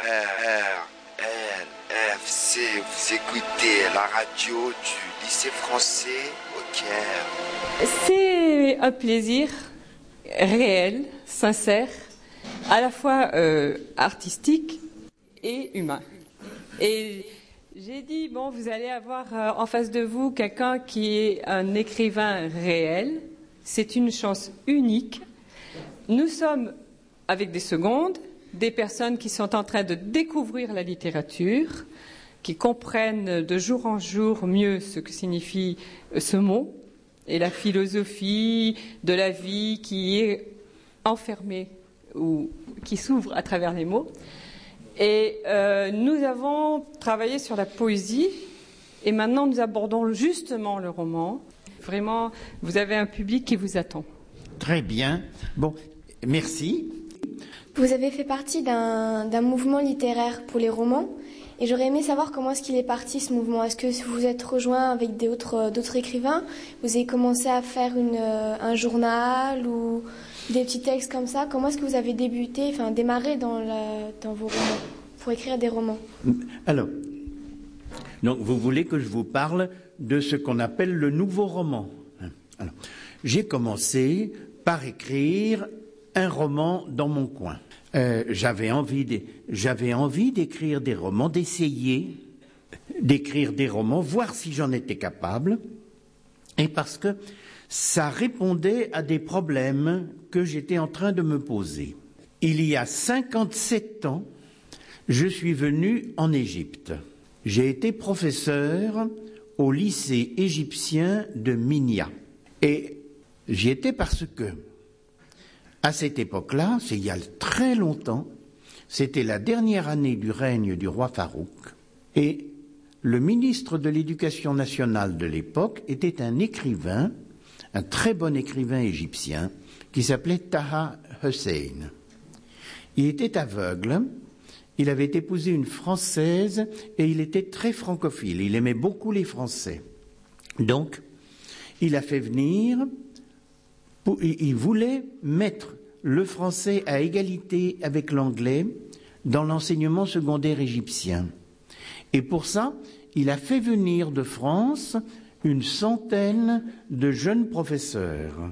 RRFC, vous écoutez la radio du lycée français au Caire. C'est un plaisir réel, sincère, à la fois artistique et humain. Et j'ai dit, bon, vous allez avoir en face de vous quelqu'un qui est un écrivain réel. C'est une chance unique. Nous sommes avec des secondes, des personnes qui sont en train de découvrir la littérature, qui comprennent de jour en jour mieux ce que signifie ce mot et la philosophie de la vie qui est enfermée ou qui s'ouvre à travers les mots. Et nous avons travaillé sur la poésie et maintenant nous abordons justement le roman. Vraiment, vous avez un public qui vous attend. Très bien. Bon, merci. Vous avez fait partie d'un mouvement littéraire pour les romans et j'aurais aimé savoir comment est-ce qu'il est parti ce mouvement. Est-ce que vous vous êtes rejoint avec d'autres écrivains? Vous avez commencé à faire un journal ou des petits textes comme ça? Comment est-ce que vous avez démarré dans vos romans, pour écrire des romans? Alors, donc vous voulez que je vous parle de ce qu'on appelle le nouveau roman. Alors, j'ai commencé par écrire un roman dans mon coin. J'avais envie d'écrire des romans, d'essayer d'écrire des romans, voir si j'en étais capable, et parce que ça répondait à des problèmes que j'étais en train de me poser. Il y a 57 ans, je suis venu en Égypte. J'ai été professeur au lycée égyptien de Minya. Et j'y étais parce que, à cette époque-là, c'est il y a très longtemps, c'était la dernière année du règne du roi Farouk, et le ministre de l'Éducation nationale de l'époque était un écrivain, un très bon écrivain égyptien, qui s'appelait Taha Hussein. Il était aveugle, il avait épousé une Française, et il était très francophile, il aimait beaucoup les Français. Donc, il a fait venir... Il voulait mettre le français à égalité avec l'anglais dans l'enseignement secondaire égyptien. Et pour ça, il a fait venir de France une centaine de jeunes professeurs.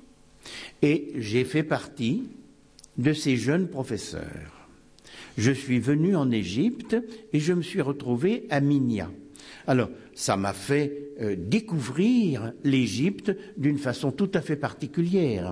Et j'ai fait partie de ces jeunes professeurs. Je suis venu en Égypte et je me suis retrouvé à Minya. Alors, ça m'a fait découvrir l'Égypte d'une façon tout à fait particulière.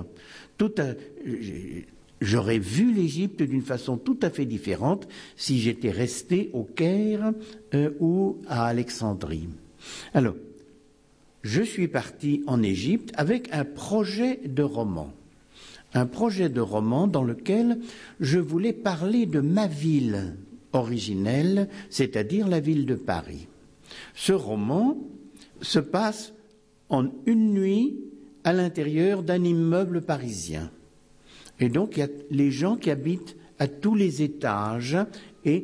J'aurais vu l'Égypte d'une façon tout à fait différente si j'étais resté au Caire ou à Alexandrie. Alors, je suis parti en Égypte avec un projet de roman. Un projet de roman dans lequel je voulais parler de ma ville originelle, c'est-à-dire la ville de Paris. Ce roman se passe en une nuit à l'intérieur d'un immeuble parisien. Et donc, il y a les gens qui habitent à tous les étages et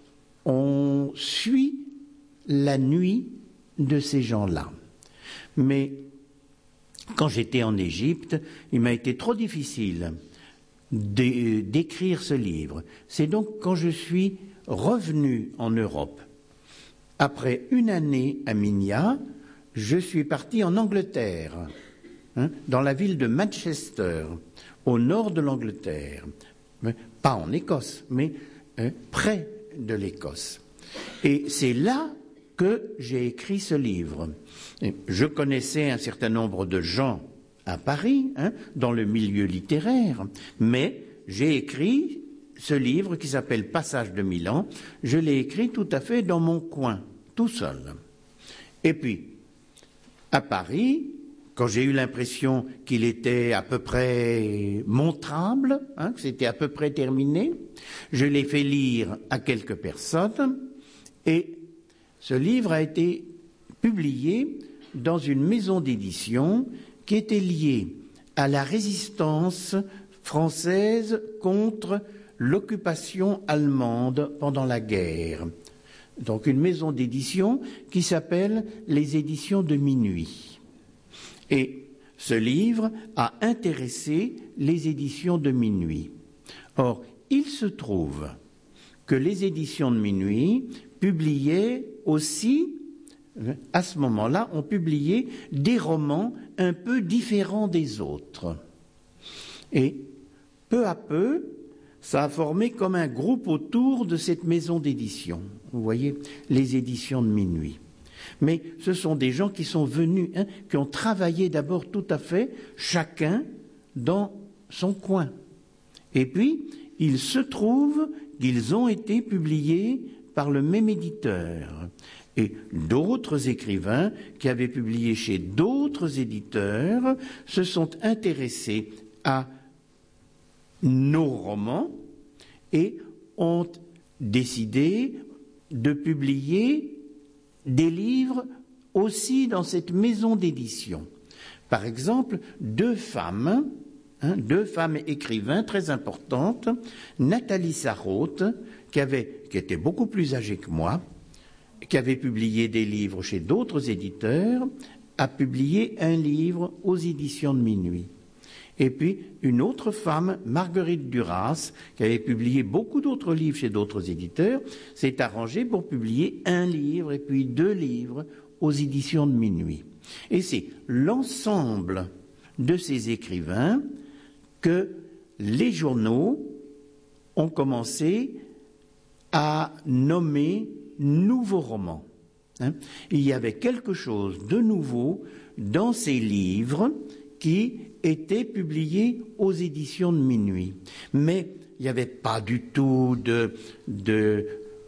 on suit la nuit de ces gens-là. Mais quand j'étais en Égypte, il m'a été trop difficile d'écrire ce livre. C'est donc quand je suis revenu en Europe. Après une année à Minya, je suis parti en Angleterre, dans la ville de Manchester, au nord de l'Angleterre. Pas en Écosse, mais près de l'Écosse. Et c'est là que j'ai écrit ce livre. Je connaissais un certain nombre de gens à Paris, dans le milieu littéraire, mais j'ai écrit ce livre qui s'appelle Passage de Milan. Je l'ai écrit tout à fait dans mon coin, tout seul. Et puis, à Paris, quand j'ai eu l'impression qu'il était à peu près montrable, que c'était à peu près terminé, je l'ai fait lire à quelques personnes et ce livre a été publié dans une maison d'édition qui était liée à la résistance française contre l'occupation allemande pendant la guerre. Donc une maison d'édition qui s'appelle les Éditions de Minuit. Et ce livre a intéressé les Éditions de Minuit. Or, il se trouve que les éditions de Minuit publiaient aussi, à ce moment-là, on publiait des romans un peu différents des autres. Et peu à peu, ça a formé comme un groupe autour de cette maison d'édition. Vous voyez, les éditions de Minuit. Mais ce sont des gens qui sont venus, qui ont travaillé d'abord tout à fait, chacun dans son coin. Et puis, il se trouve qu'ils ont été publiés par le même éditeur. Et d'autres écrivains qui avaient publié chez d'autres éditeurs se sont intéressés à nos romans et ont décidé de publier des livres aussi dans cette maison d'édition. Par exemple, deux femmes écrivains très importantes, Nathalie Sarraute, qui était beaucoup plus âgée que moi, qui avait publié des livres chez d'autres éditeurs, a publié un livre aux éditions de Minuit. Et puis, une autre femme, Marguerite Duras, qui avait publié beaucoup d'autres livres chez d'autres éditeurs, s'est arrangée pour publier un livre et puis 2 livres aux éditions de Minuit. Et c'est l'ensemble de ces écrivains que les journaux ont commencé à nommer nouveaux romans. Il y avait quelque chose de nouveau dans ces livres qui étaient publiés aux éditions de Minuit. Mais il n'y avait pas du tout de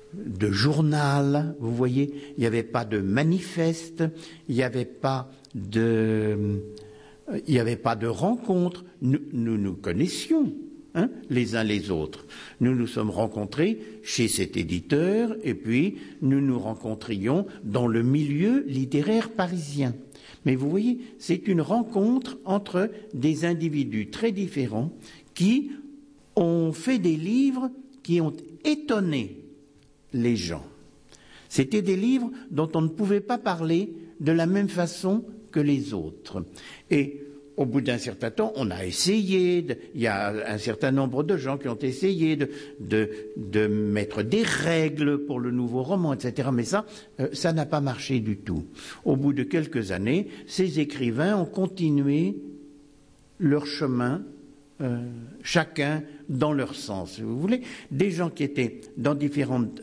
journal, vous voyez, il n'y avait pas de manifeste, il n'y avait pas de rencontres. Nous nous connaissions les uns les autres. Nous nous sommes rencontrés chez cet éditeur et puis nous nous rencontrions dans le milieu littéraire parisien. Mais vous voyez, c'est une rencontre entre des individus très différents qui ont fait des livres qui ont étonné les gens. C'était des livres dont on ne pouvait pas parler de la même façon que les autres. Et au bout d'un certain temps, on a essayé, il y a un certain nombre de gens qui ont essayé de mettre des règles pour le nouveau roman, etc. Mais ça n'a pas marché du tout. Au bout de quelques années, ces écrivains ont continué leur chemin, chacun dans leur sens. Vous voulez, des gens qui étaient dans différentes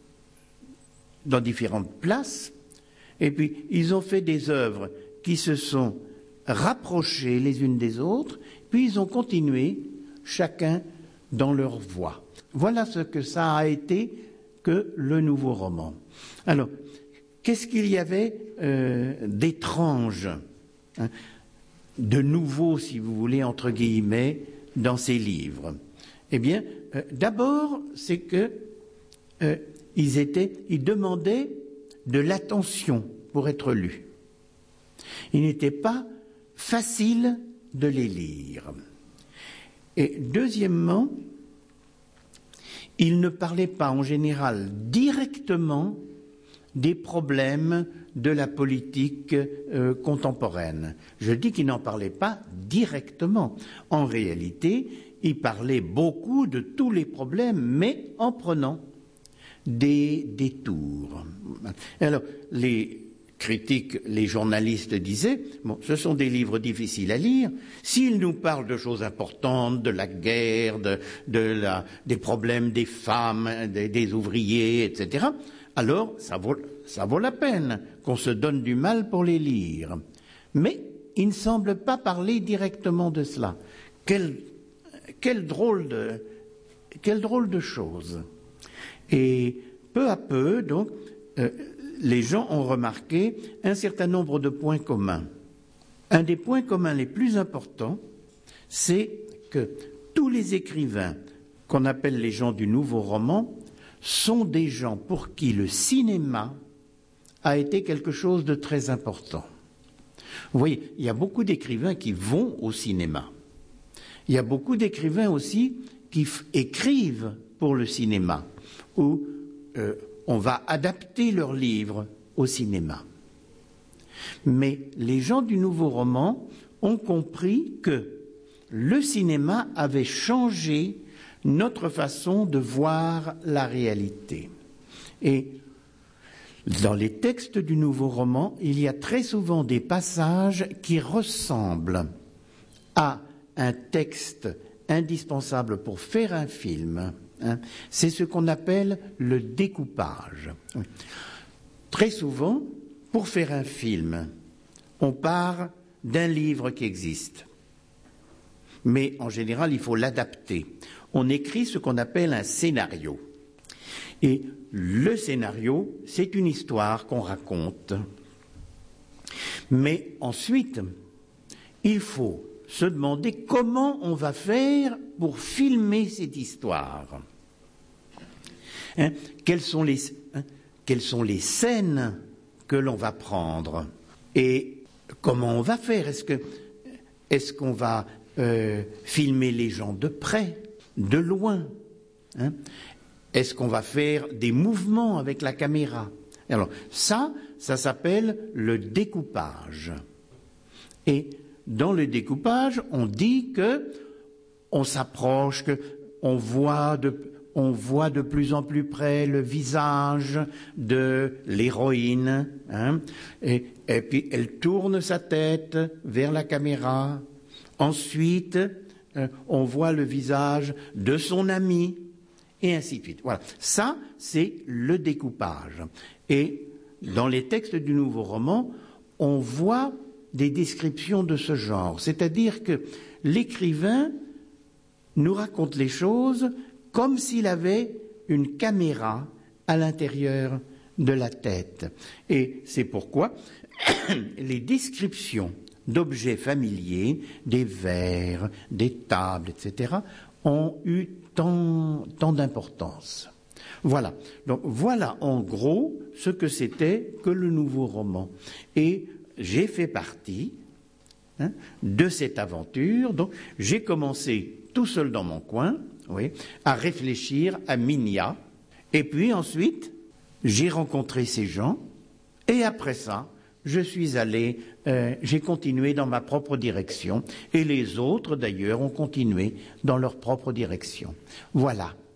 places, et puis ils ont fait des œuvres qui se sont rapprochés les unes des autres, puis ils ont continué, chacun dans leur voie. Voilà ce que ça a été que le nouveau roman. Alors, qu'est-ce qu'il y avait d'étrange, de nouveau, si vous voulez, entre guillemets, dans ces livres? Eh bien, d'abord, c'est que ils demandaient de l'attention pour être lus. Il n'était pas facile de les lire. Et deuxièmement, il ne parlait pas en général directement des problèmes de la politique contemporaine. Je dis qu'il n'en parlait pas directement. En réalité, il parlait beaucoup de tous les problèmes, mais en prenant des détours. Alors, les critiques, les journalistes disaient, ce sont des livres difficiles à lire. S'ils nous parlent de choses importantes, de la guerre, des problèmes des femmes, des ouvriers, etc., alors ça vaut la peine qu'on se donne du mal pour les lire. Mais il ne semble pas parler directement de cela. Quel drôle de chose. Et peu à peu, donc, les gens ont remarqué un certain nombre de points communs. Un des points communs les plus importants, c'est que tous les écrivains qu'on appelle les gens du nouveau roman sont des gens pour qui le cinéma a été quelque chose de très important. Vous voyez, il y a beaucoup d'écrivains qui vont au cinéma. Il y a beaucoup d'écrivains aussi qui écrivent pour le cinéma, où on va adapter leurs livres au cinéma. Mais les gens du nouveau roman ont compris que le cinéma avait changé notre façon de voir la réalité. Et dans les textes du Nouveau Roman, il y a très souvent des passages qui ressemblent à un texte indispensable pour faire un film. C'est ce qu'on appelle le découpage. Très souvent, pour faire un film, on part d'un livre qui existe. Mais en général, il faut l'adapter. On écrit ce qu'on appelle un scénario. Et le scénario, c'est une histoire qu'on raconte. Mais ensuite, il faut se demander comment on va faire pour filmer cette histoire. Quelles sont les scènes que l'on va prendre et comment on va faire? Est-ce qu'on va filmer les gens de près, de loin? Est-ce qu'on va faire des mouvements avec la caméra? Alors ça s'appelle le découpage. Et dans le découpage, on dit que on s'approche, qu'on voit de plus en plus près le visage de l'héroïne, et puis elle tourne sa tête vers la caméra. Ensuite, on voit le visage de son ami, et ainsi de suite. Voilà, ça, c'est le découpage. Et dans les textes du Nouveau Roman, on voit des descriptions de ce genre, c'est-à-dire que l'écrivain nous raconte les choses comme s'il avait une caméra à l'intérieur de la tête. Et c'est pourquoi les descriptions d'objets familiers, des verres, des tables, etc., ont eu tant d'importance. Voilà. Donc voilà en gros ce que c'était que le Nouveau Roman. Et j'ai fait partie de cette aventure. Donc j'ai commencé tout seul dans mon coin, à réfléchir à Minia. Et puis ensuite, j'ai rencontré ces gens. Et après ça, j'ai continué dans ma propre direction. Et les autres, d'ailleurs, ont continué dans leur propre direction. Voilà.